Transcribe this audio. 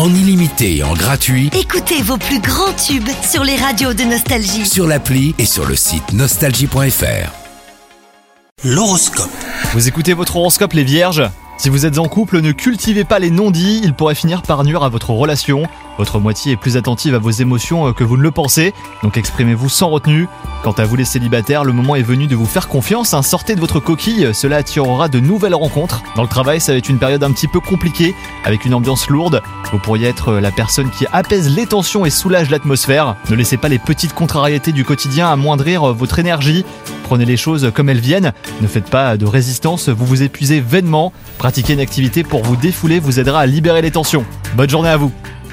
en illimité et en gratuit Écoutez vos plus grands tubes sur les radios de Nostalgie. sur l'appli et sur le site nostalgie.fr. L'horoscope. Vous écoutez votre horoscope les vierges ? Si vous êtes en couple, ne cultivez pas les non-dits, ils pourraient finir par nuire à votre relation. Votre moitié est plus attentive à vos émotions que vous ne le pensez, donc exprimez-vous sans retenue. Quant à vous les célibataires, le moment est venu de vous faire confiance, sortez de votre coquille, cela attirera de nouvelles rencontres. Dans le travail, ça va être une période un petit peu compliquée, avec une ambiance lourde. Vous pourriez être la personne qui apaise les tensions et soulage l'atmosphère. Ne laissez pas les petites contrariétés du quotidien amoindrir votre énergie. Prenez les choses comme elles viennent, ne faites pas de résistance, vous vous épuisez vainement. Pratiquer une activité pour vous défouler vous aidera à libérer les tensions. Bonne journée à vous.